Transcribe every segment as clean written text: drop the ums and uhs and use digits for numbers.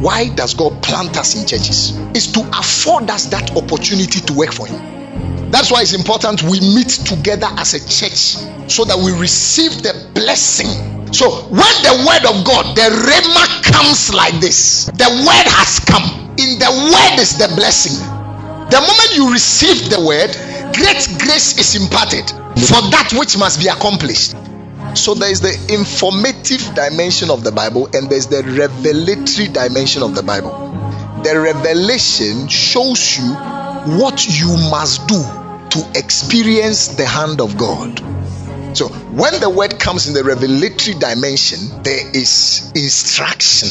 Why does God plant us in churches? It's to afford us that opportunity to work for Him. That's why it's important we meet together as a church so that we receive the blessing. So when the word of God, the rhema, comes like this, the word has come. In the word is the blessing. The moment you receive the word, great grace is imparted for that which must be accomplished. So there is the informative dimension of the Bible and there's the revelatory dimension of the Bible. The revelation shows you what you must do to experience the hand of God. So when the word comes in the revelatory dimension, there is instruction.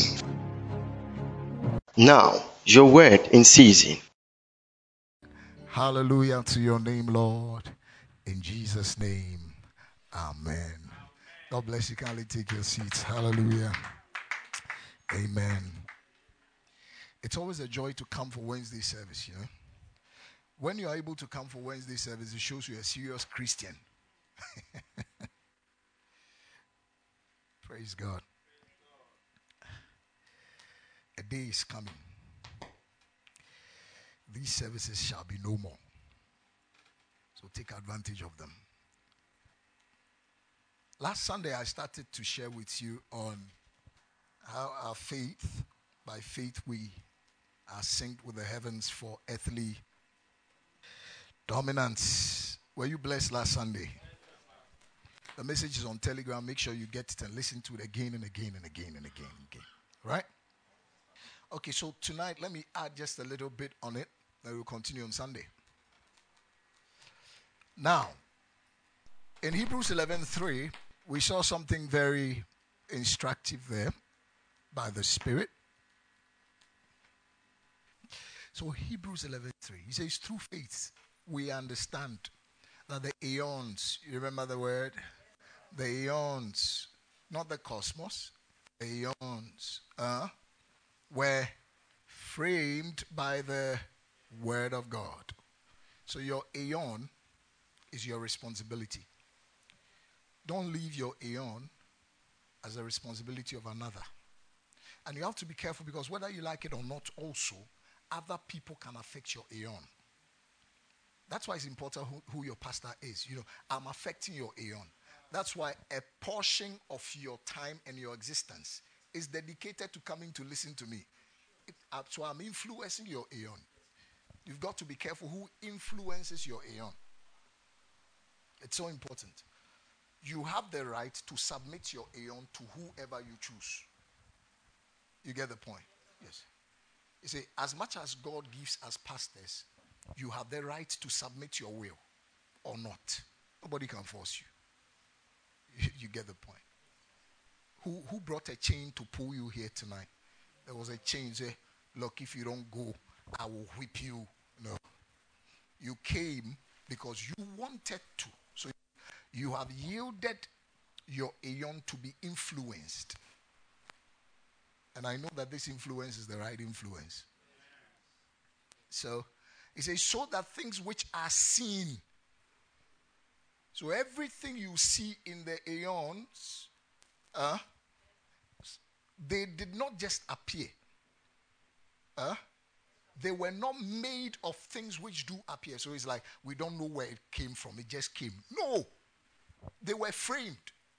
Now, your word in season. Hallelujah to your name, Lord. In Jesus' name, amen. God bless you. Kindly take your seats. Hallelujah. Amen. It's always a joy to come for Wednesday service, you know. When you are able to come for Wednesday service, it shows you're a serious Christian. Praise God. A day is coming. These services shall be no more. So take advantage of them. Last Sunday, I started to share with you on how our faith, by faith we are synced with the heavens for earthly dominance. Were you blessed last Sunday? The message is on Telegram. Make sure you get it and listen to it again and again and again and again and again. Right? Okay, so tonight, let me add just a little bit on it. Then we'll continue on Sunday. Now, in Hebrews 11:3, we saw something very instructive there by the Spirit. So Hebrews 11:3, he says, through faith, we understand that the eons, you remember the word? The eons, not the cosmos, the eons were framed by the word of God. So your eon is your responsibility. Don't leave your eon as a responsibility of another. And you have to be careful because whether you like it or not also, other people can affect your eon. That's why it's important who your pastor is. You know, I'm affecting your eon. That's why a portion of your time and your existence is dedicated to coming to listen to me. So I'm influencing your eon. You've got to be careful who influences your eon. It's so important. You have the right to submit your eon to whoever you choose. You get the point? Yes. You see, as much as God gives us pastors, you have the right to submit your will or not. Nobody can force you. You get the point. Who brought a chain to pull you here tonight? There was a chain. Say, look, if you don't go, I will whip you. No. You came because you wanted to. So you have yielded your aeon to be influenced. And I know that this influence is the right influence. So it says, so that things which are seen. So everything you see in the aeons, they did not just appear. They were not made of things which do appear. So it's like, we don't know where it came from. It just came. No. They were framed.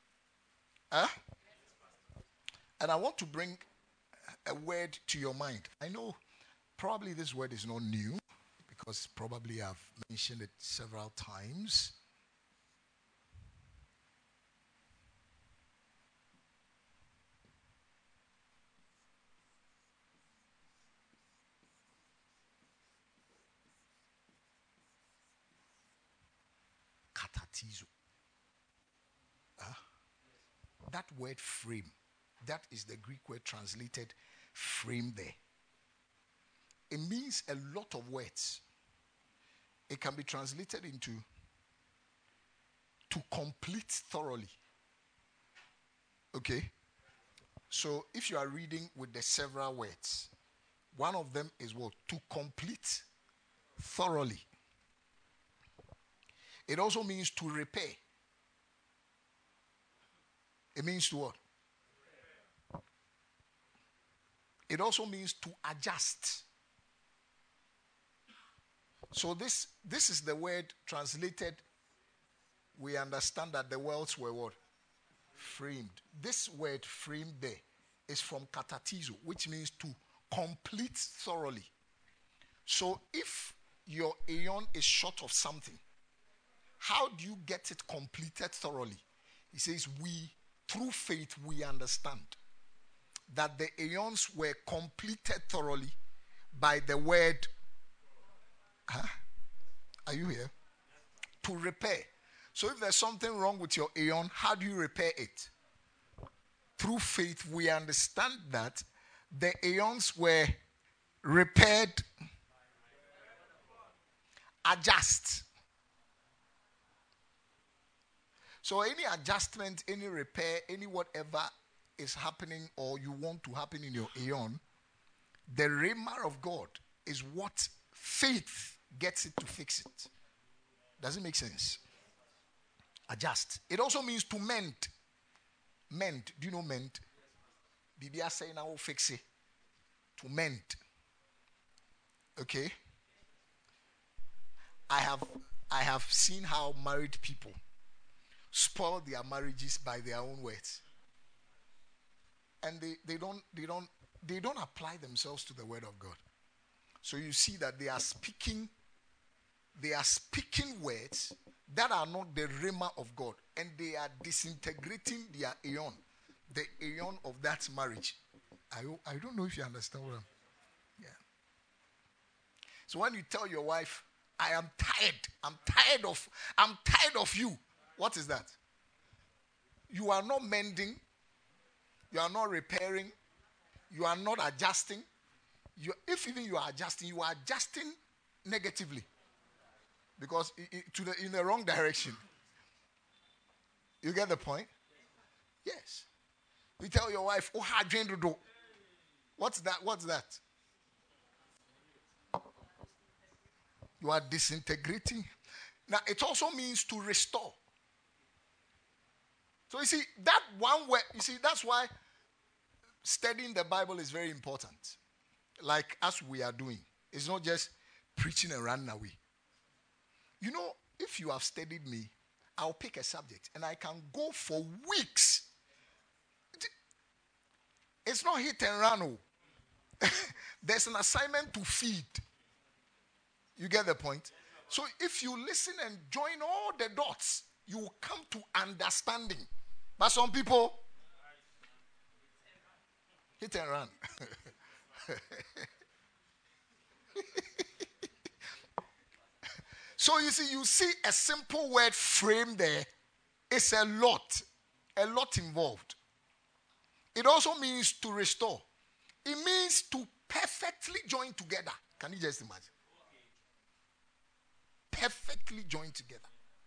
And I want to bring a word to your mind. I know probably this word is not new because probably I've mentioned it several times. Katatizo. That word frame, that is the Greek word translated frame there. It means a lot of words. It can be translated into to complete thoroughly. Okay? So if you are reading with the several words, one of them is what? To complete thoroughly. It also means to repair. It means to what? It also means to adjust. So this is the word translated. We understand that the worlds were what? Framed. This word framed there is from katatizo, which means to complete thoroughly. So if your aeon is short of something, how do you get it completed thoroughly? He says, through faith, we understand that the aeons were completed thoroughly by the word. Are you here? To repair. So if there's something wrong with your aeon, how do you repair it? Through faith, we understand that the aeons were repaired. Adjust. So any adjustment, any repair, any whatever is happening or you want to happen in your aeon, the rhema of God is what faith gets it to fix it. Does it make sense? Adjust. It also means to mend. Mend. Do you know mend? Bibia saying I will fix it. To mend. Okay? I have seen how married people spoil their marriages by their own words. And they don't apply themselves to the word of God. So you see that they are speaking words that are not the rhema of God, and they are disintegrating their aeon, the aeon of that marriage. I don't know if you understand what yeah. So when you tell your wife, I am tired, I'm tired of you. What is that? You are not mending, you are not repairing, you are not adjusting. If even you are adjusting negatively. Because in the wrong direction. You get the point? Yes. You tell your wife, oh, what's that? What's that? You are disintegrating. Now, it also means to restore. So you see, that one word, that's why studying the Bible is very important. Like as we are doing. It's not just preaching and running away. You know, if you have studied me, I'll pick a subject and I can go for weeks. It's not hit and run. There's an assignment to feed. You get the point? So if you listen and join all the dots, you will come to understanding. But some people, hit and run. So you see a simple word frame there. It's a lot involved. It also means to restore. It means to perfectly join together. Can you just imagine? Perfectly join together.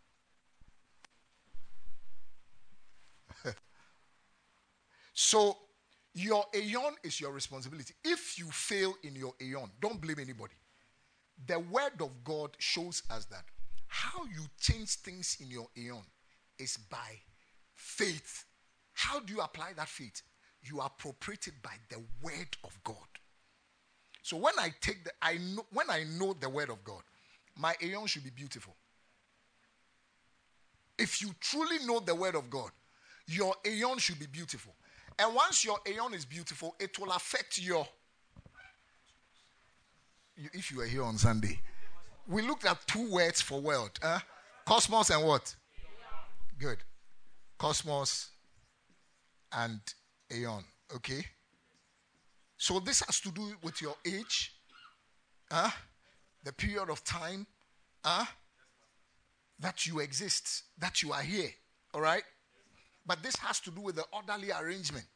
So your aeon is your responsibility. If you fail in your aeon, don't blame anybody. The word of God shows us that how you change things in your aeon is by faith. How do you apply that faith? You appropriate it by the word of God. So when I know the word of God, my aeon should be beautiful. If you truly know the word of God, your aeon should be beautiful. And once your aeon is beautiful, it will affect your... If you were here on Sunday, we looked at two words for world. Cosmos and what? Good. Cosmos and aeon. Okay? So this has to do with your age, the period of time that you exist, that you are here. All right? But this has to do with the orderly arrangement.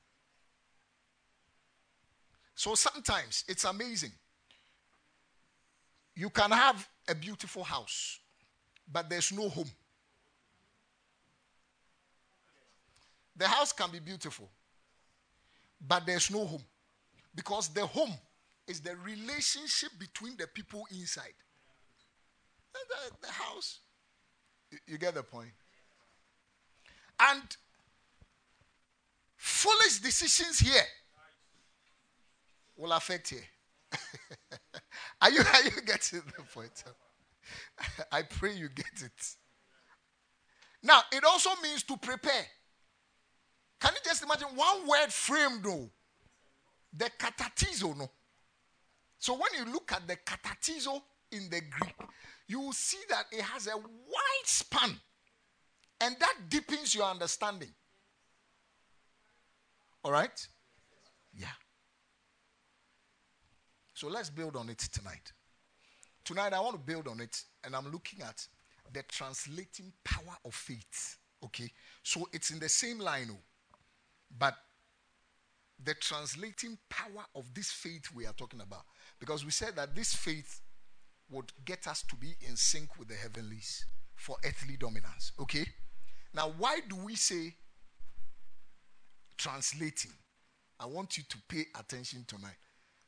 So sometimes it's amazing. You can have a beautiful house, but there's no home. The house can be beautiful, but there's no home. Because the home is the relationship between the people inside. The house. You get the point? And foolish decisions here will affect you. Are you getting the point? I pray you get it. Now, it also means to prepare. Can you just imagine one word frame though? The katatizo, no? So when you look at the katatizo in the Greek, you will see that it has a wide span. And that deepens your understanding. All right? Yeah. So let's build on it tonight. Tonight I want to build on it, and I'm looking at the translating power of faith. Okay? So it's in the same line, but the translating power of this faith we are talking about. Because we said that this faith would get us to be in sync with the heavenlies for earthly dominance. Okay? Now, why do we say translating? I want you to pay attention tonight.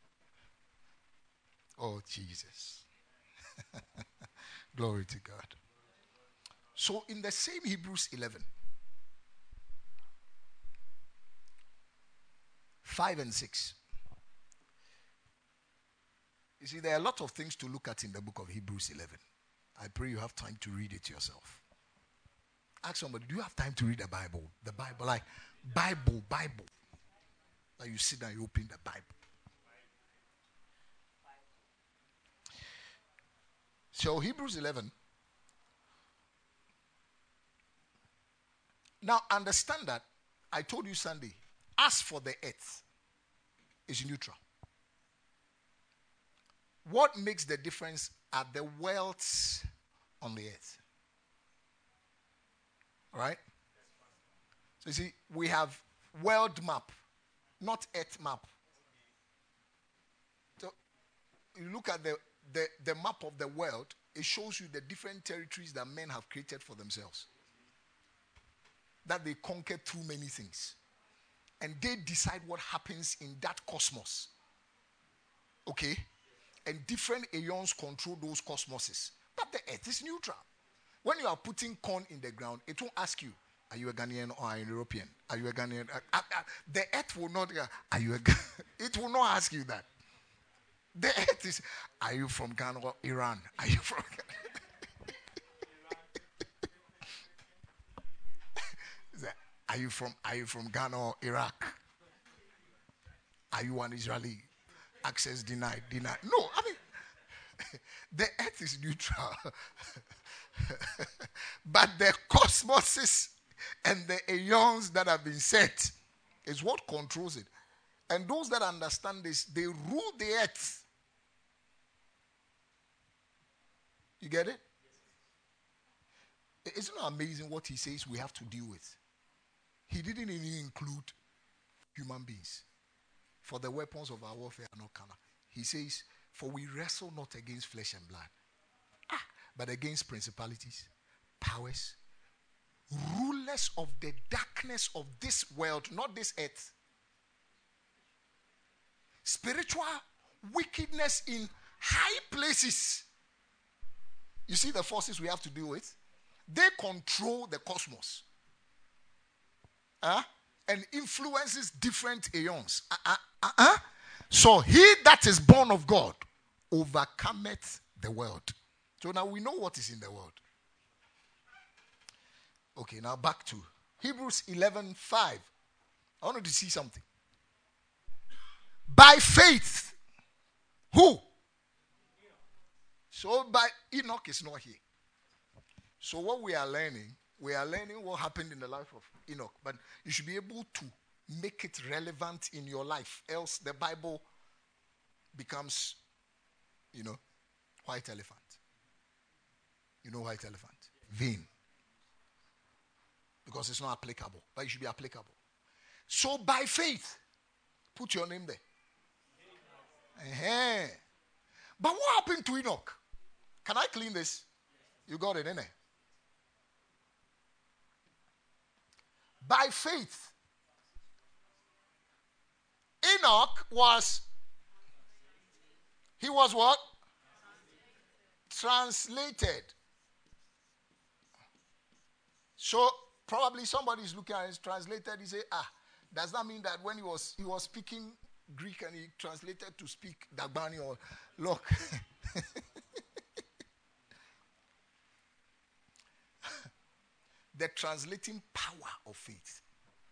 Oh, Jesus. Glory to God. So, in the same Hebrews 11, 5 and 6. You see, there are a lot of things to look at in the book of Hebrews 11. I pray you have time to read it yourself. Ask somebody, do you have time to read the Bible? The Bible, like Bible. Like you sit down, you open the Bible. So Hebrews 11. Now understand that I told you Sunday, as for the earth, is neutral. What makes the difference are the wealths on the earth. All right? So you see, we have world map, not earth map. So you look at the map of the world, it shows you the different territories that men have created for themselves. That they conquered through many things. And they decide what happens in that cosmos. Okay? And different aeons control those cosmoses. But the earth is neutral. When you are putting corn in the ground, it won't ask you, are you a Ghanaian or are you a European? Are you a Ghanaian? The earth will not, are you a Ghanaian? It will not ask you that. The earth is, are you from Ghana or Iran? Are you from Are you from Ghana or Iraq? Are you an Israeli? Access denied. No, I mean, the earth is neutral. But the cosmoses and the aeons that have been set is what controls it. And those that understand this, they rule the earth. You get it? Isn't it amazing what he says we have to deal with? He didn't even include human beings. For the weapons of our warfare are not carnal. He says, for we wrestle not against flesh and blood, but against principalities, powers, rulers of the darkness of this world, not this earth. Spiritual wickedness in high places. You see the forces we have to deal with? They control the cosmos. And influences different aeons. So he that is born of God overcometh the world. So now we know what is in the world. Okay, now back to Hebrews 11:5. I wanted to see something. By faith. Who? So by Enoch is not here. So what we are learning what happened in the life of Enoch. But you should be able to make it relevant in your life. Else the Bible becomes, white elephant. You know white elephant? Vain. Because it's not applicable. But it should be applicable. So by faith, put your name there. But what happened to Enoch? Can I clean this? You got it, innit? By faith, Enoch was what? Translated. So probably somebody is looking at it, translated, he say, does that mean that when he was speaking Greek and he translated to speak Dagbani or Lok. The translating power of faith.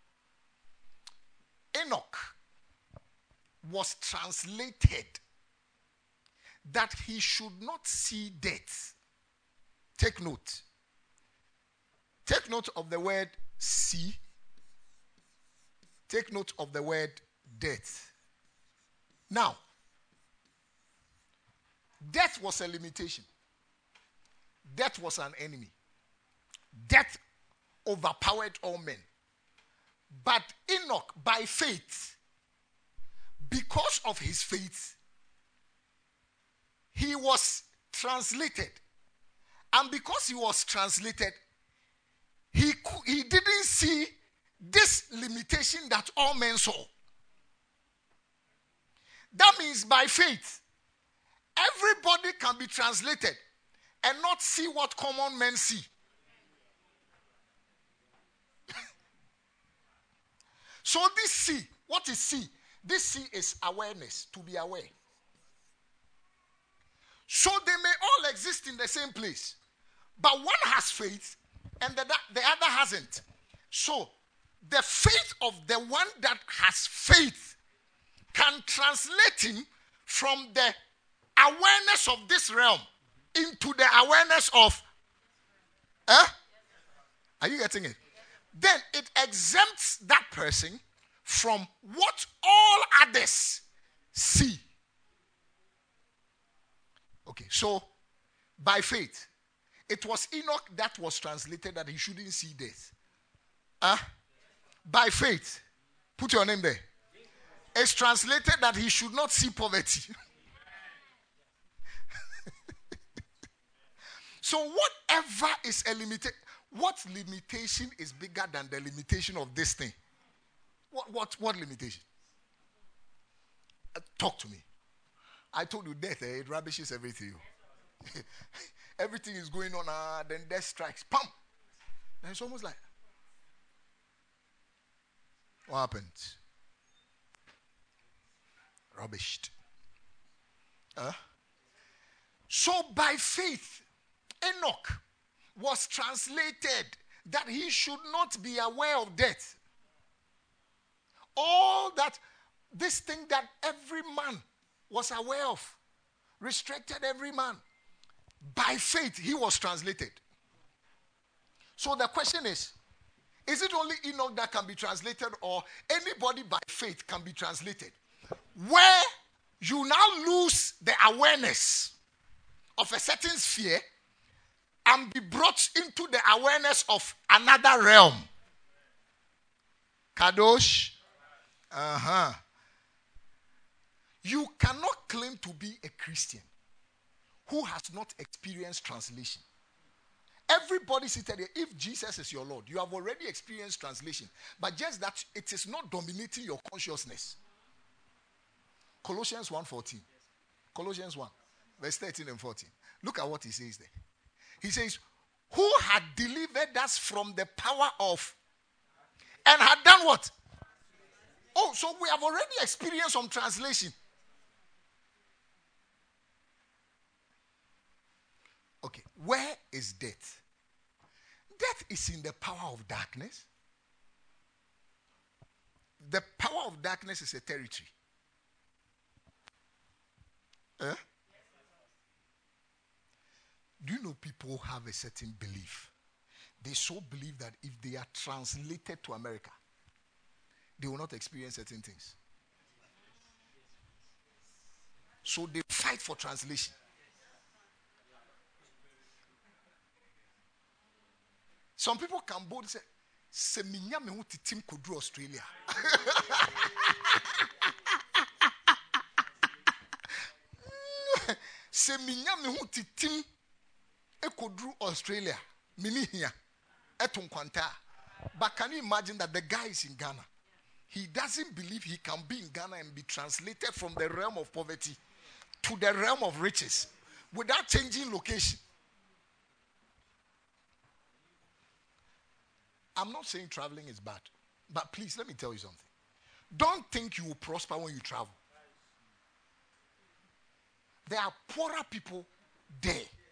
Enoch was translated that he should not see death. Take note. Take note of the word see. Take note of the word death. Now, death was a limitation. Death was an enemy. Death overpowered all men. But Enoch, by faith, because of his faith, he was translated. And because he was translated, he didn't see this limitation that all men saw. That means by faith, everybody can be translated and not see what common men see. So this see, what is see? This see is awareness, to be aware. So they may all exist in the same place. But one has faith and the other hasn't. So the faith of the one that has faith can translate him from the awareness of this realm into the awareness of... Are you getting it? Then it exempts that person from what all others see. Okay, so by faith, it was Enoch that was translated that he shouldn't see death. By faith, put your name there. It's translated that he should not see poverty. So whatever is a limitation, what limitation is bigger than the limitation of this thing? What limitation? Talk to me. I told you death, it rubbishes everything. Everything is going on, then death strikes. Pam! And it's almost like, what happened? Rubbished. So by faith, Enoch was translated that he should not be aware of death. All that, this thing that every man was aware of, restricted every man. By faith, he was translated. So the question is it only Enoch that can be translated, or anybody by faith can be translated? Where you now lose the awareness of a certain sphere and be brought into the awareness of another realm. Kadosh. You cannot claim to be a Christian who has not experienced translation. Everybody seated here, if Jesus is your Lord, you have already experienced translation, but just that it is not dominating your consciousness. Colossians 1:14. Colossians 1, verse 13 and 14. Look at what he says there. He says, who had delivered us from the power of, and had done what? Oh, so we have already experienced some translation. Okay, where is death? Death is in the power of darkness. The power of darkness is a territory. Do you know people have a certain belief? They so believe that if they are translated to America, they will not experience certain things. So they fight for translation. Some people can boldly say, "Seminya me huti team could do Australia." Seminya me huti team could do Australia. Mini here, etun kwanta. But can you imagine that the guy is in Ghana? He doesn't believe he can be in Ghana and be translated from the realm of poverty to the realm of riches without changing location. I'm not saying traveling is bad, but please let me tell you something. Don't think you will prosper when you travel. There are poorer people there.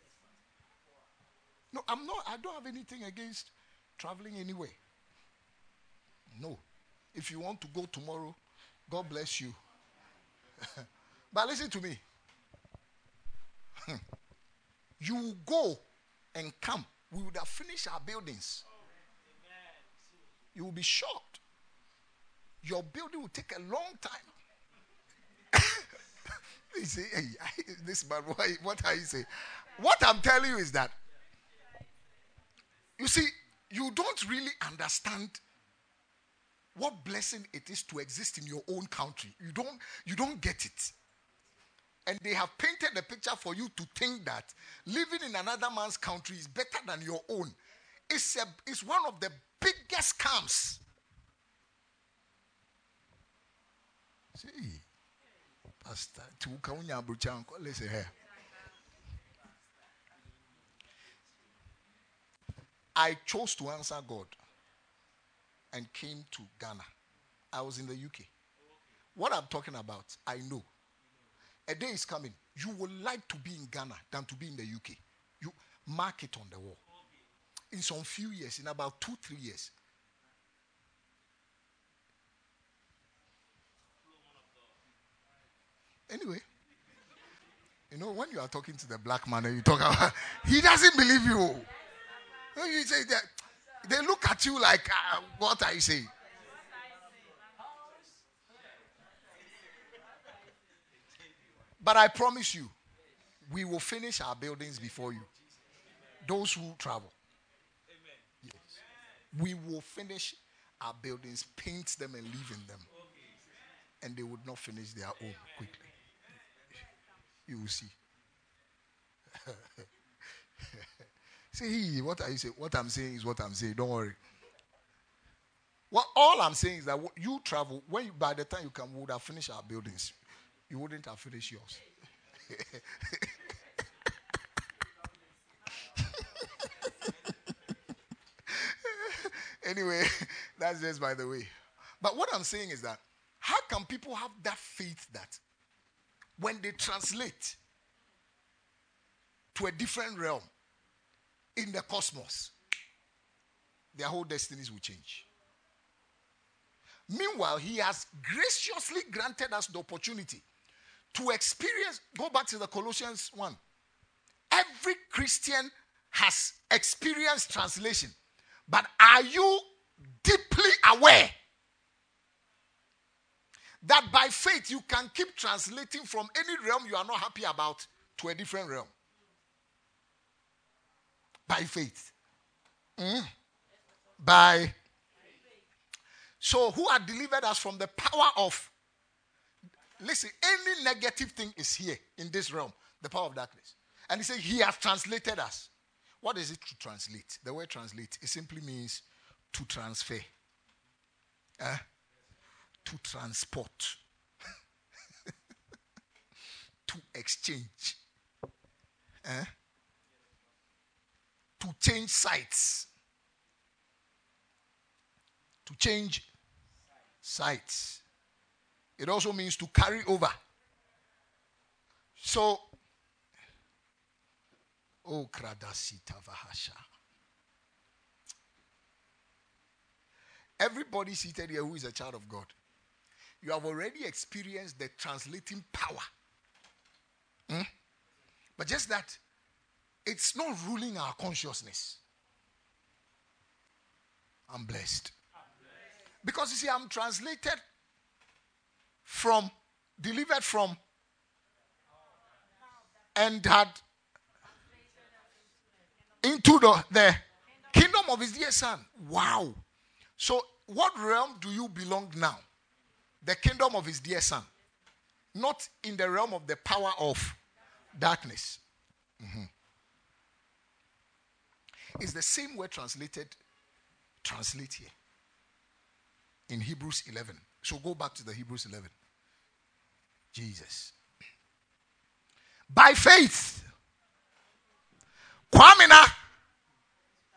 No, I don't have anything against traveling anyway. No. If you want to go tomorrow, God bless you. But listen to me. You go and come. We would have finished our buildings. You will be shocked. Your building will take a long time. You say, hey, this man, what are you saying? What I'm telling you is that, you see, you don't really understand what blessing it is to exist in your own country. You don't get it. And they have painted a picture for you to think that living in another man's country is better than your own. It's one of the biggest scams. See, Pastor, listen here. I chose to answer God and came to Ghana. I was in the UK. What I'm talking about, I know. A day is coming. You would like to be in Ghana than to be in the UK. You mark it on the wall. In some few years, in about 2-3 years. Anyway, you know, when you are talking to the black man and you talk about, he doesn't believe you. You say that, they look at you like, what are you saying? But I promise you, we will finish our buildings before you. Those who travel. Yes. We will finish our buildings, paint them and live in them. And they would not finish their own quickly. You will see. See, what are you saying? What I'm saying is what I'm saying. Don't worry. Well, all I'm saying is that you travel, by the time you come, we would have finished our buildings. You wouldn't have finished yours. Anyway, that's just by the way. But what I'm saying is that, how can people have that faith that when they translate to a different realm in the cosmos, their whole destinies will change? Meanwhile, he has graciously granted us the opportunity to experience. Go back to the Colossians 1. Every Christian has experienced translation. But are you deeply aware that by faith you can keep translating from any realm you are not happy about to a different realm? By faith. By. So who had delivered us from the power of, listen, any negative thing is here in this realm, the power of darkness. And he said he has translated us. What is it to translate? The word translate, it simply means to transfer. To transport. To exchange. To change sites. To change sites. It also means to carry over. So, oh, Kradasita Vahasha. Everybody seated here who is a child of God, you have already experienced the translating power. But just that, it's not ruling our consciousness. I'm blessed. Because you see, I'm translated from, delivered from, and had into the kingdom of his dear son. Wow. So what realm do you belong now? The kingdom of his dear son. Not in the realm of the power of darkness. It's the same word translate here. In Hebrews 11. So go back to the Hebrews 11. Jesus. By faith, Kwamina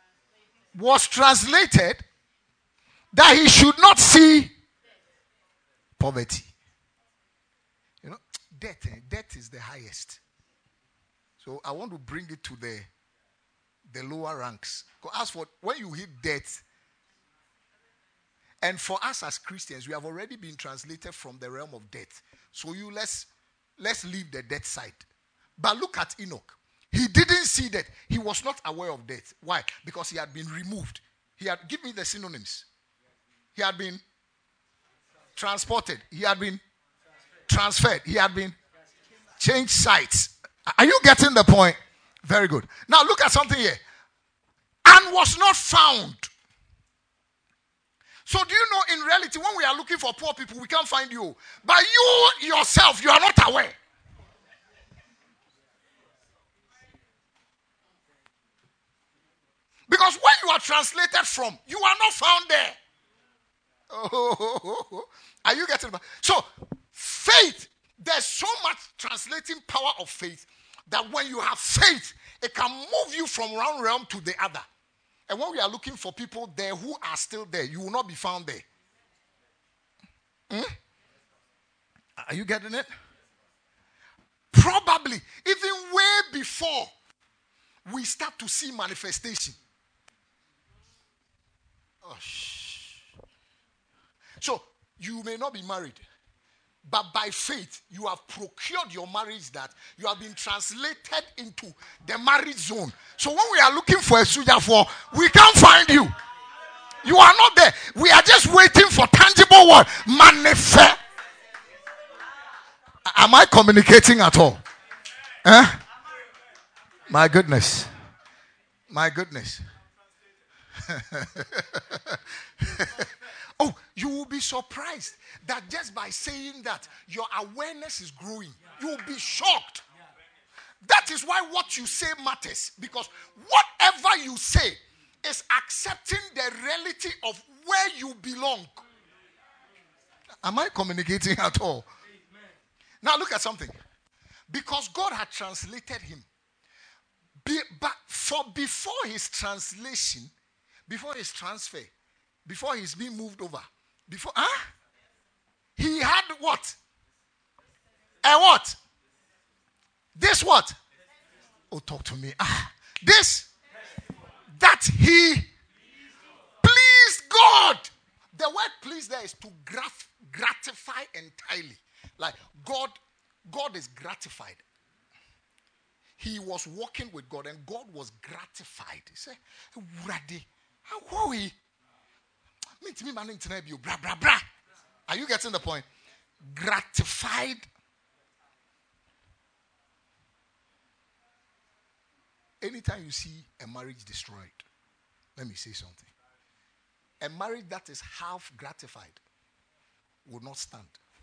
was translated that he should not see Poverty. You know, debt is the highest. So I want to bring it to the lower ranks. As for when you hit debt, and for us as Christians, we have already been translated from the realm of death. So let's leave the death side. But look at Enoch. He didn't see that. He was not aware of death. Why? Because he had been removed. Give me the synonyms. He had been transported. He had been transferred. He had been changed sites. Are you getting the point? Very good. Now look at something here. And was not found. So do you know, in reality, when we are looking for poor people, we can't find you. But you yourself, you are not aware. Because where you are translated from, you are not found there. Oh, are you getting it? So, faith, there's so much translating power of faith that when you have faith, it can move you from one realm to the other. And when we are looking for people there who are still there, you will not be found there. Are you getting it? Probably, even way before we start to see manifestation. Oh, so, you may not be married, but by faith, you have procured your marriage, that you have been translated into the marriage zone. So when we are looking for a suja for, we can't find you. You are not there. We are just waiting for tangible word. Manifest. Am I communicating at all? My goodness. My goodness. Oh, you will be surprised that just by saying that, your awareness is growing. You will be shocked. That is why what you say matters. Because whatever you say is accepting the reality of where you belong. Am I communicating at all? Now look at something. Because God had translated him. But before his translation, before his transfer, before he's being moved over, he had what? A what? This what? Oh, talk to me. This. That he pleased God. The word pleased there is to gratify entirely. Like God is gratified. He was walking with God and God was gratified. He said, how are we? Are you getting the point? Gratified. Anytime you see a marriage destroyed, let me say something. A marriage that is half gratified will not stand.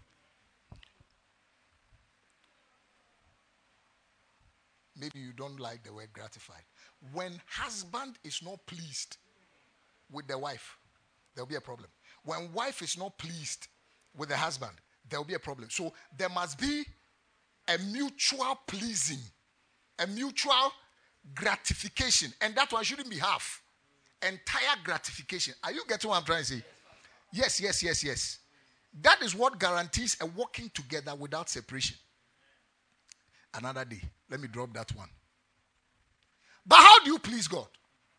Maybe you don't like the word gratified. When husband is not pleased with the wife, there will be a problem. When wife is not pleased with the husband, there will be a problem. So there must be a mutual pleasing, a mutual gratification. And that one shouldn't be half. Entire gratification. Are you getting what I'm trying to say? Yes. That is what guarantees a walking together without separation. Another day. Let me drop that one. But how do you please God?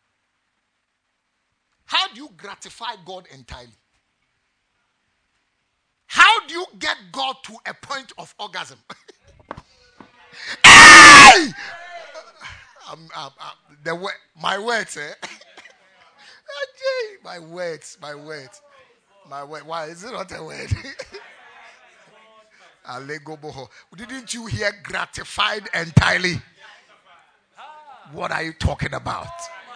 How do you gratify God entirely? How do you get God to a point of orgasm? Hey! My words, eh? My words. Why is it not a word? Didn't you hear gratified entirely? What are you talking about?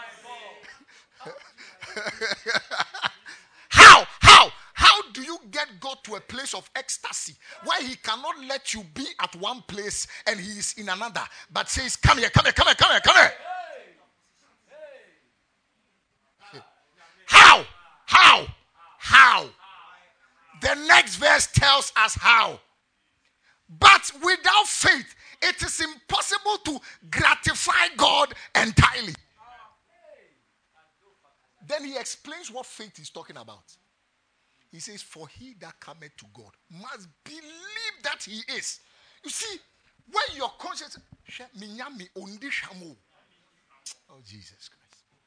How do you get God to a place of ecstasy where he cannot let you be at one place and he is in another, but says, come here. How? The next verse tells us how. But without faith, it is impossible to gratify God entirely. Then he explains what faith is talking about. He says, for he that cometh to God must believe that he is. You see, when your conscience, oh Jesus Christ.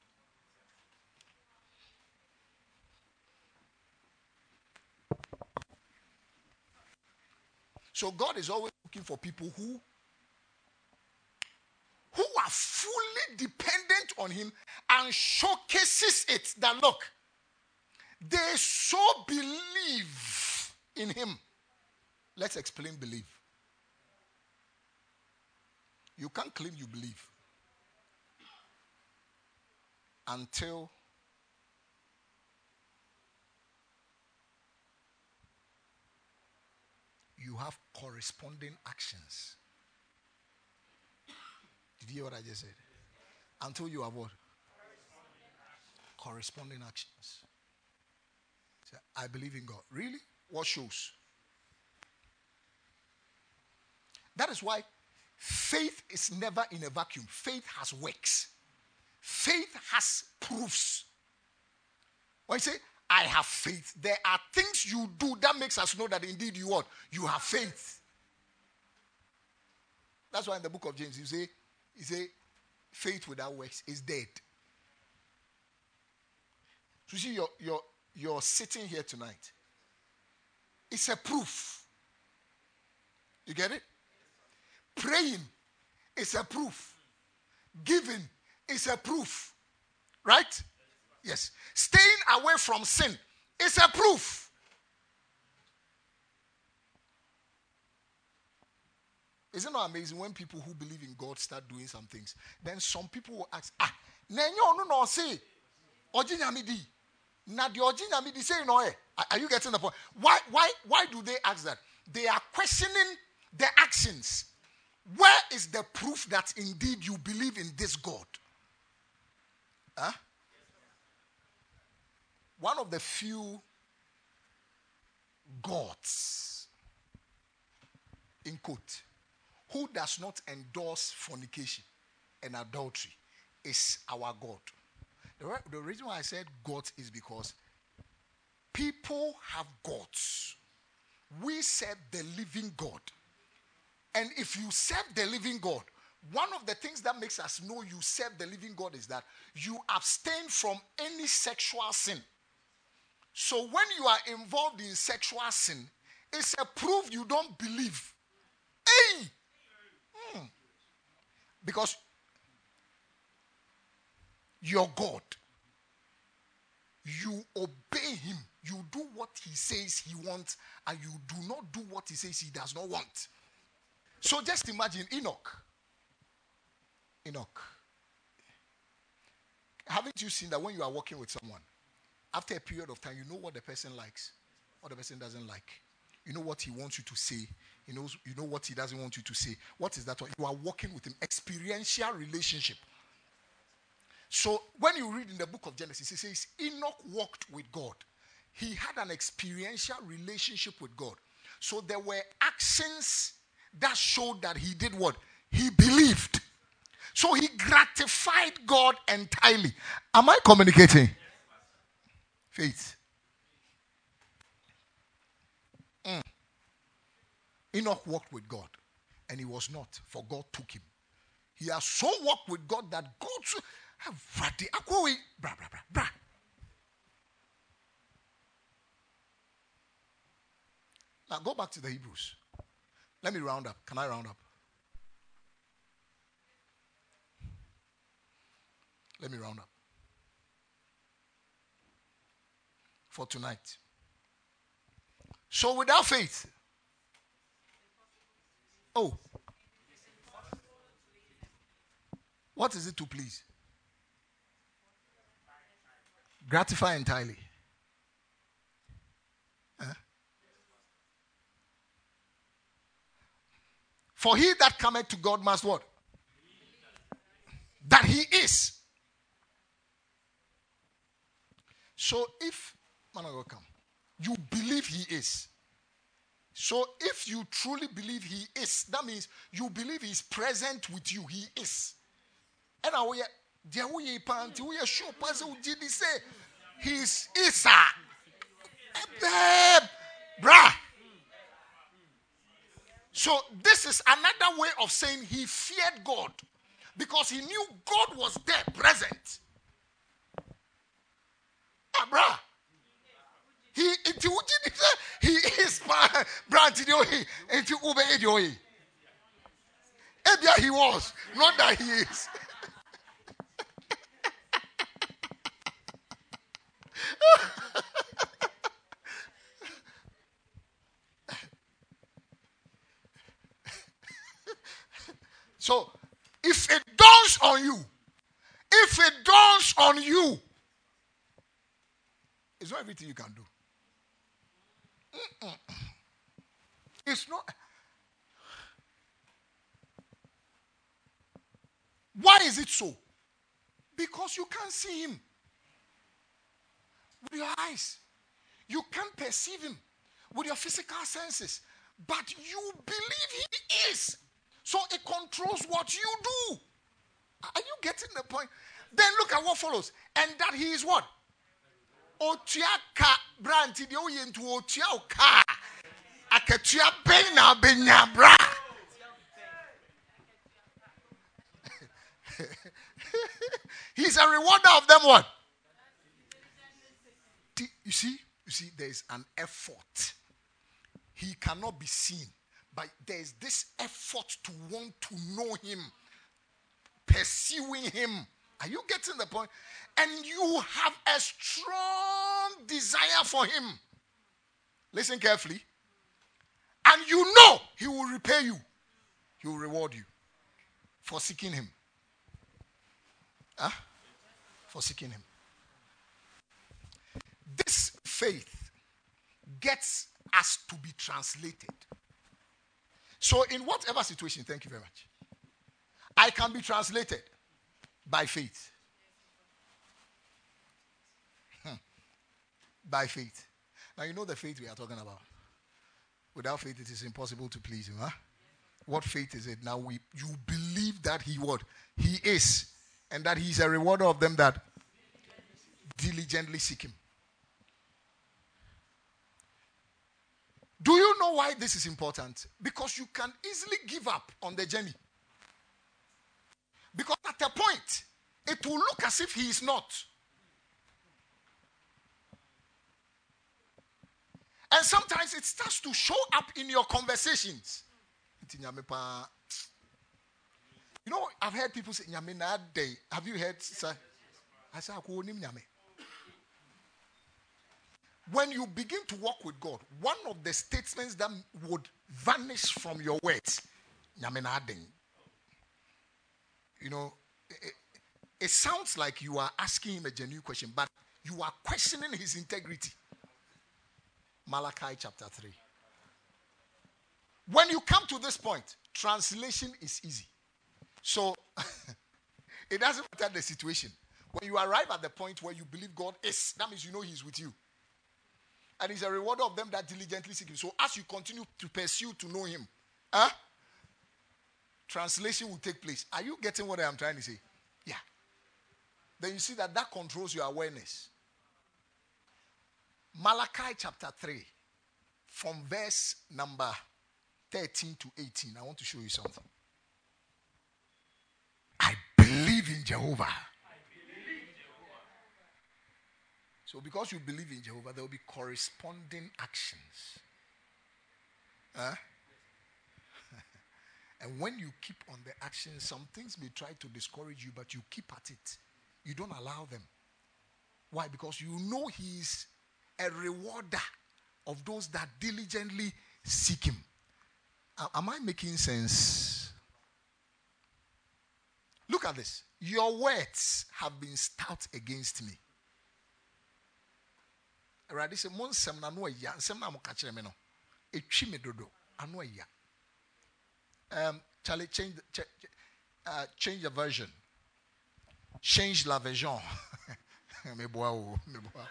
So God is always looking for people who are fully dependent on him and showcases it that look, they so believe in him. Let's explain believe. You can't claim you believe until you have corresponding actions. Did you hear what I just said? Until you have what? Corresponding actions. So, I believe in God. Really? What shows? That is why faith is never in a vacuum. Faith has works. Faith has proofs. When you say, I have faith, there are things you do that makes us know that indeed you what? You have faith. That's why in the book of James, you say, faith without works is dead. So you see, you're sitting here tonight. It's a proof. You get it? Praying is a proof. Giving is a proof. Right? Yes. Staying away from sin is a proof. Isn't it amazing when people who believe in God start doing some things? Then some people will ask, no say, Ojinyamidi. Na the Ojinyamidi say no. Are you getting the point? Why do they ask that? They are questioning the actions. Where is the proof that indeed you believe in this God? Huh? One of the few gods, in quote, who does not endorse fornication and adultery is our God. The reason why I said God is because people have gods. We serve the living God. And if you serve the living God, one of the things that makes us know you serve the living God is that you abstain from any sexual sin. So when you are involved in sexual sin, it's a proof you don't believe. Hey! Because your God, you obey him. You do what he says he wants, and you do not do what he says he does not want. So just imagine Enoch. Haven't you seen that when you are working with someone, after a period of time, you know what the person likes, what the person doesn't like. You know what he wants you to say. You know what he doesn't want you to say. What is that? You are working with him. Experiential relationship. So when you read in the book of Genesis, it says Enoch walked with God. He had an experiential relationship with God. So there were actions that showed that he did what? He believed. So he gratified God entirely. Am I communicating? Faith. Enoch walked with God, and he was not, for God took him. He has so walked with God that God Now go back to the Hebrews. Let me round up. Can I round up? Let me round up. For tonight. So without faith. Oh. What is it to please? Gratify entirely. Huh? For he that cometh to God must what? That he is. So if, man will come, you believe he is. So if you truly believe he is, that means you believe he is present with you. He is. And we sure he is Isa. So this is another way of saying he feared God because he knew God was there, present. Brah. He is brand into Ube Edioi. Ebia he was, not that he is. So if it dawns on you, it's not everything you can do. It's not. Why is it so? Because you can't see him with your eyes. You can't perceive him with your physical senses. But you believe he is. So it controls what you do. Are you getting the point? Then look at what follows. And that he is what? Otiaka branti de oye into otiaka. Akatia bena benyabra. He's a rewarder of them what? You see, there is an effort. He cannot be seen, but there is this effort to want to know him, pursuing him. Are you getting the point? And you have a strong desire for him. Listen carefully. And you know he will repay you. He will reward you for seeking him. For seeking him. This faith gets us to be translated. So in whatever situation, thank you very much, I can be translated by faith. By faith. Now you know the faith we are talking about. Without faith it is impossible to please him. What faith is it? Now you believe that he what? He is. And that he is a rewarder of them that diligently seek him. Do you know why this is important? Because you can easily give up on the journey. Because at a point, it will look as if he is not. And sometimes it starts to show up in your conversations. You know, I've heard people say, Nyame na day. Have you heard, sir? I say, Nyame. When you begin to walk with God, one of the statements that would vanish from your words, Nyame na day. You know, it sounds like you are asking him a genuine question, but you are questioning his integrity. Malachi chapter 3. When you come to this point, translation is easy. So, it doesn't matter the situation. When you arrive at the point where you believe God is, that means you know he's with you. And he's a rewarder of them that diligently seek him. So, as you continue to pursue to know him, translation will take place. Are you getting what I'm trying to say? Yeah. Then you see that controls your awareness. Malachi chapter 3, from verse number 13 to 18. I want to show you something. I believe in Jehovah. So because you believe in Jehovah, there will be corresponding actions. And when you keep on the actions, some things may try to discourage you, but you keep at it. You don't allow them. Why? Because you know he is a rewarder of those that diligently seek him. Am I making sense? Look at this. Your words have been stout against me. Already say monsem na no ya, nsem na mo ka kire me no. Etwi me dodo, ano ya. Charlie, change the version. Change la version. Me boa o, me boa.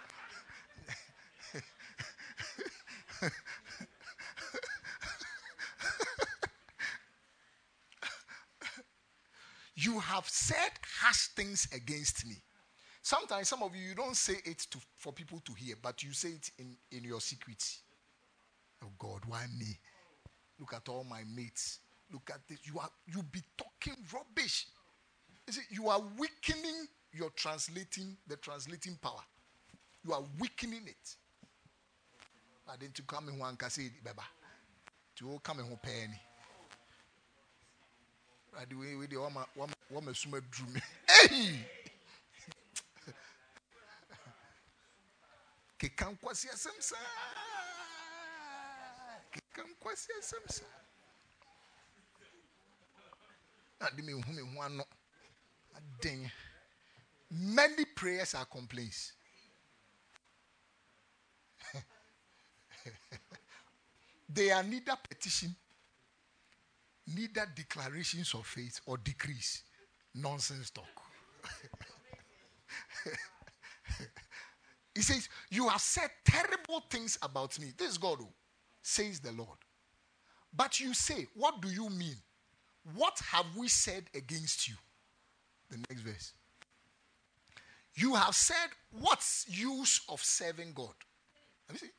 You have said harsh things against me. Sometimes some of you don't say it for people to hear, but you say it in your secret. Oh God, why me? Look at all my mates. Look at this. You be talking rubbish. You see, you are weakening the translating power. You are weakening it. I didn't come in one kasi baba. To come in one penny. Right the way with the woman sume drew me. Hey! Kekam kwasi asemsa. Kekam kwasi asemsa. Adimi humi huano. Ding. Many prayers are complaints. They are neither petition, neither declarations of faith or decrees. Nonsense talk. He says, you have said terrible things about me. This is God who says the Lord. But you say, what do you mean? What have we said against you? The next verse. You have said, what's use of serving God? Have you seen?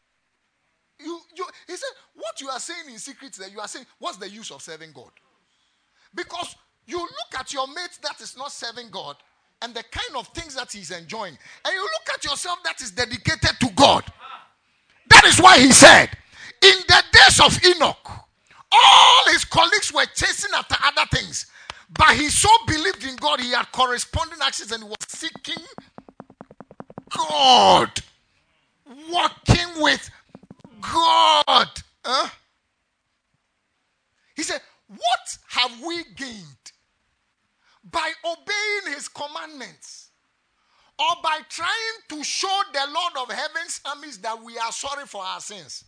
He said, what you are saying in secret, that you are saying, what's the use of serving God? Because you look at your mate that is not serving God and the kind of things that he's enjoying, and you look at yourself that is dedicated to God. That is why he said, in the days of Enoch, all his colleagues were chasing after other things, but he so believed in God, he had corresponding actions and he was seeking God, walking with God. He said, what have we gained by obeying his commandments, or by trying to show the Lord of heaven's armies that we are sorry for our sins?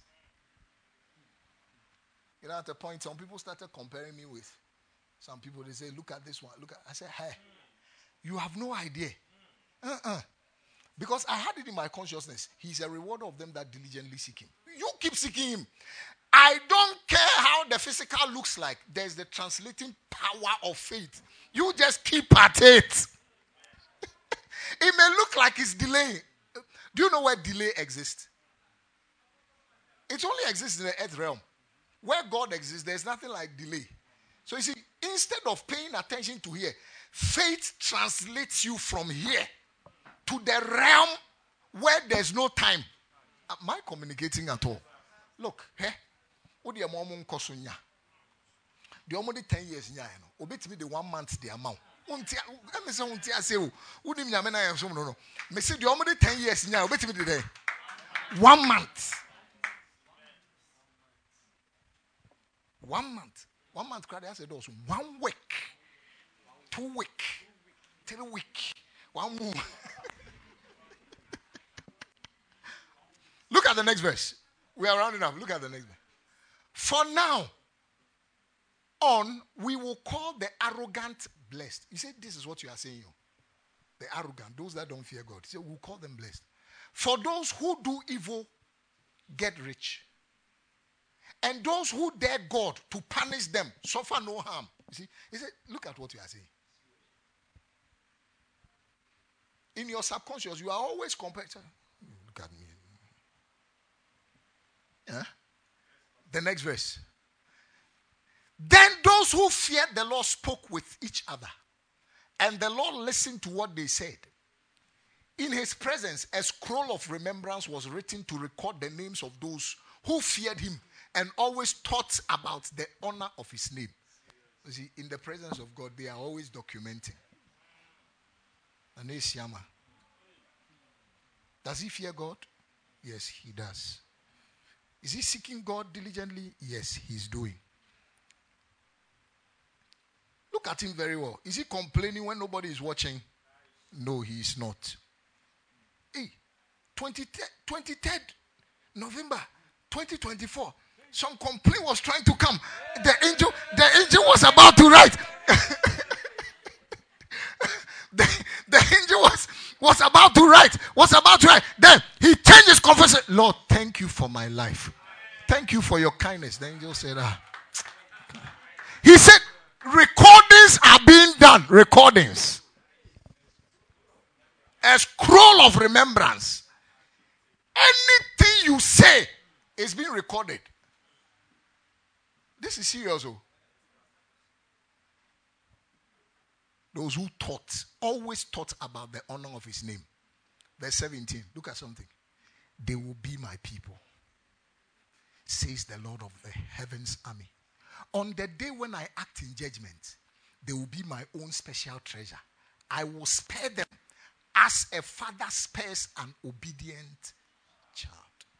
You know, at a point, some people started comparing me with some people. They say, look at this one. Look at. I said, hey, you have no idea. Because I had it in my consciousness. He's a rewarder of them that diligently seek him. You keep seeking him. I don't care how the physical looks like. There's the translating power of faith. You just keep at it. It may look like it's delaying. Do you know where delay exists? It only exists in the earth realm. Where God exists, there's nothing like delay. So you see, instead of paying attention to here, faith translates you from here to the realm where there's no time. Am I communicating at all? Look, what do you want to do? The only 10 years, obey me the 1 month the amount. Me say the only 10 years now, obey me the 1 month. 1 month. 1 month crowd has said also 1 week, 2 week, 3 week, 1 more. Look at the next verse. We are rounding up. Look at the next verse. For now on, we will call the arrogant blessed. You say this is what you are saying. The arrogant, those that don't fear God. He said we'll call them blessed. For those who do evil get rich. And those who dare God to punish them suffer no harm. You see, he said, look at what you are saying. In your subconscious, you are always comparing. Look at me. Yeah? The next verse. Then those who feared the Lord spoke with each other, and the Lord listened to what they said. In his presence, a scroll of remembrance was written to record the names of those who feared him and always thought about the honor of his name. You see, in the presence of God, they are always documenting. Does he fear God? Yes, he does. Is he seeking God diligently? Yes, he's doing. Look at him very well. Is he complaining when nobody is watching? No, he is not. Hey, 23rd November 2024. Some complaint was trying to come. The angel was about to write. the angel was about to write. Then he changed his confession. Lord, thank you for my life. Thank you for your kindness. The angel said, He said, recordings are being done. Recordings. A scroll of remembrance. Anything you say is being recorded. This is serious. Oh. Those who always thought about the honor of his name. Verse 17. Look at something. They will be my people, says the Lord of the heavens army. On the day when I act in judgment, they will be my own special treasure. I will spare them as a father spares an obedient child.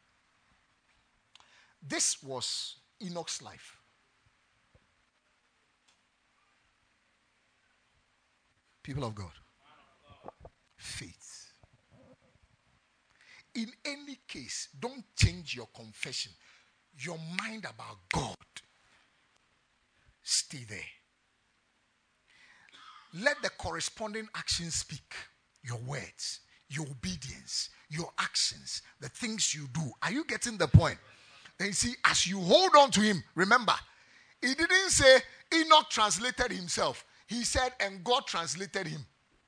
This was Enoch's life. People of God, faith. In any case, don't change your confession. Your mind about God. Stay there. Let the corresponding actions speak. Your words, your obedience, your actions, the things you do. Are you getting the point? Then you see, as you hold on to him, remember, he didn't say Enoch translated himself. He said, and God translated him.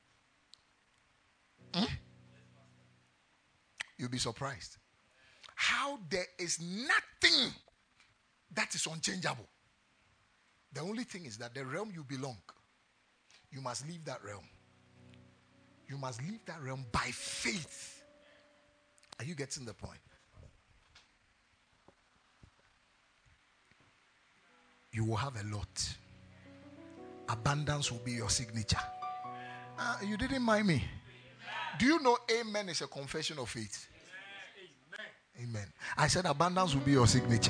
You'll be surprised how there is nothing that is unchangeable. The only thing is that the realm you belong, you must leave that realm. You must leave that realm by faith. Are you getting the point? You will have a lot. Abundance will be your signature. You didn't mind me. Do you know amen is a confession of faith? Amen. I said abundance will be your signature.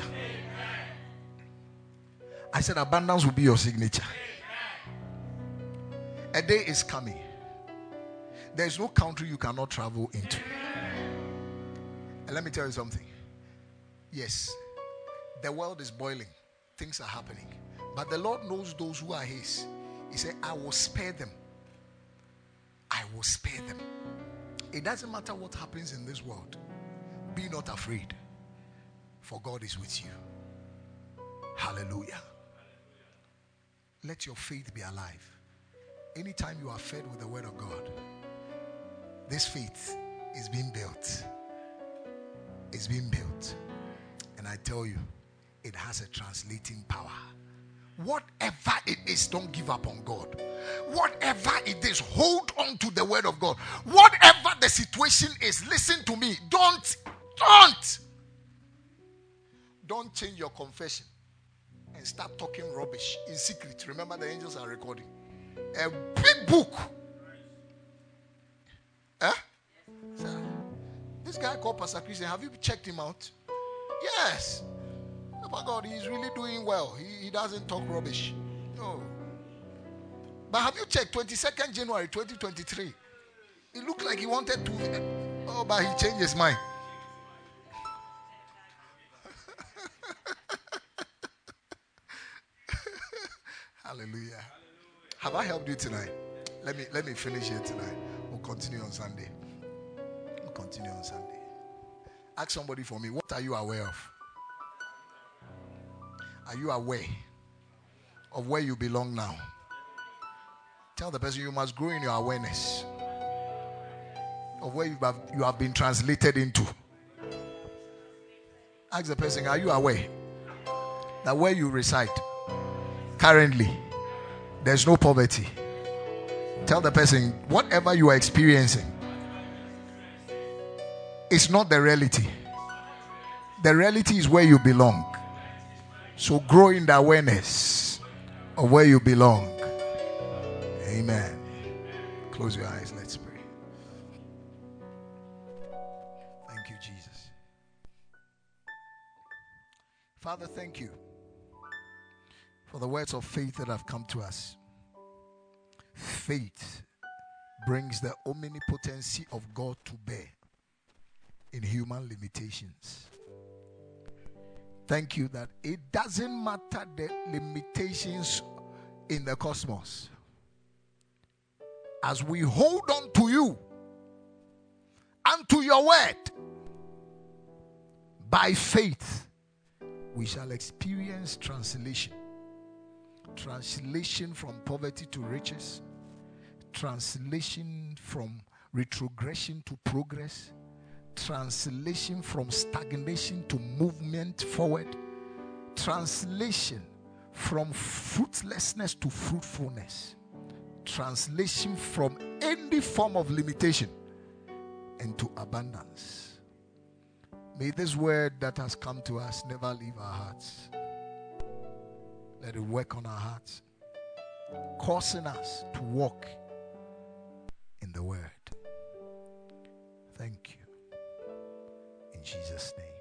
I said abundance will be your signature. A day is coming. There is no country you cannot travel into. And let me tell you something. Yes, the world is boiling. Things are happening. But the Lord knows those who are his. He said, I will spare them. I will spare them. It doesn't matter what happens in this world. Be not afraid, for God is with you. Hallelujah. Let your faith be alive. Anytime you are fed with the word of God, this faith is being built. It's being built. And I tell you, it has a translating power. Whatever it is, don't give up on God. Whatever it is, hold on to the word of God. Whatever the situation is, listen to me. Don't change your confession and start talking rubbish in secret. Remember, the angels are recording. A big book. This guy called Pastor Christian, have you checked him out? Yes. Oh my God, he's really doing well. He doesn't talk rubbish. No. But have you checked 22nd January 2023? It looked like he wanted to. But he changed his mind. Hallelujah. Have I helped you tonight? Let me finish here tonight. We'll continue on Sunday. Ask somebody for me. What are you aware of? Are you aware of where you belong now? Tell the person you must grow in your awareness of where you have been translated into. Ask the person, are you aware that where you reside currently, there's no poverty? Tell the person, whatever you are experiencing, it's not the reality. The reality is where you belong. So grow in the awareness of where you belong. Amen. Close your eyes. Let's pray. Thank you, Jesus. Father, thank you for the words of faith that have come to us. Faith brings the omnipotency of God to bear in human limitations. Thank you that it doesn't matter the limitations in the cosmos. As we hold on to you and to your word, by faith, we shall experience translation. Translation from poverty to riches. Translation from retrogression to progress. Translation from stagnation to movement forward. Translation from fruitlessness to fruitfulness, translation from any form of limitation into abundance. May this word that has come to us never leave our hearts. Let it work on our hearts, causing us to walk in the word. Thank you. In Jesus' name.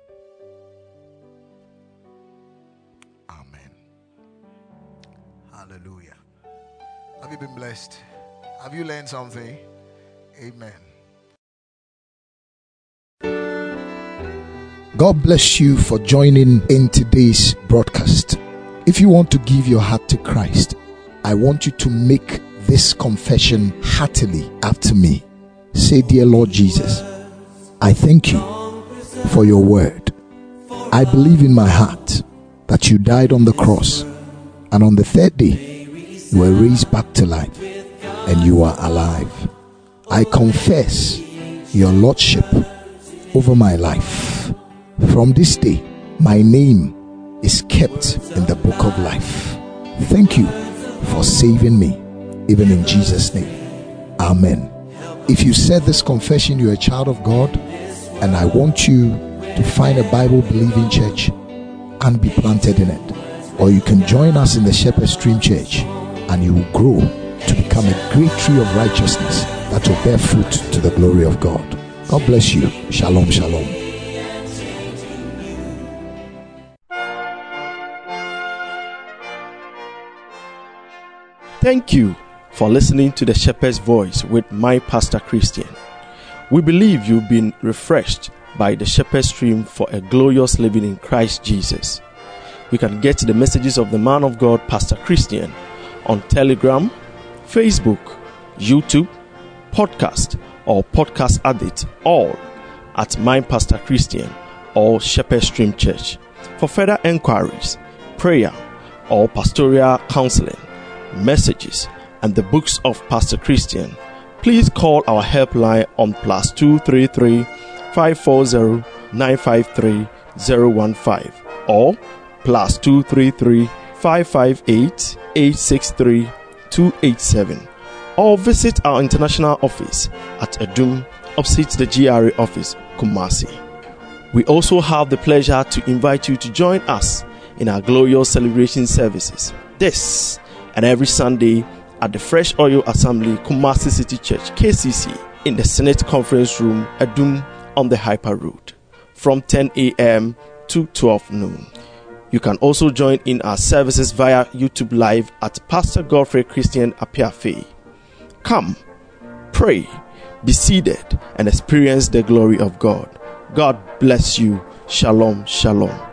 Amen. Hallelujah. Have you been blessed? Have you learned something? Amen. God bless you for joining in today's broadcast. If you want to give your heart to Christ, I want you to make this confession heartily after me. Say, Dear Lord Jesus, I thank you for your word. I believe in my heart that you died on the cross, and on the third day you were raised back to life, and you are alive. I confess your lordship over my life. From this day, my name is kept in the book of life. Thank you for saving me, even in Jesus' name. Amen. If you said this confession, you're a child of God, and I want you to find a Bible-believing church and be planted in it. Or you can join us in the Shepherd Stream Church, and you will grow to become a great tree of righteousness that will bear fruit to the glory of God. God bless you. Shalom, shalom. Thank you for listening to the Shepherd's Voice with my Pastor Christian. We believe you've been refreshed by the Shepherd Stream for a glorious living in Christ Jesus. You can get the messages of the man of God, Pastor Christian, on Telegram, Facebook, YouTube, podcast, or Podcast Addict, all at My Pastor Christian or Shepherd Stream Church. For further enquiries, prayer, or pastoral counseling, messages, and the books of Pastor Christian, please call our helpline on +233 540 953 015 or +233 558 863 287, or visit our international office at Adum, opposite the GRA office, Kumasi. We also have the pleasure to invite you to join us in our glorious celebration services this and every Sunday at the Fresh Oil Assembly, Kumasi City Church, KCC, in the Senate Conference Room, Adum, on the Hyper Road, from 10 a.m. to 12 noon. You can also join in our services via YouTube Live at Pastor Godfrey Christian Apiafe. Come, pray, be seated, and experience the glory of God. God bless you. Shalom, shalom.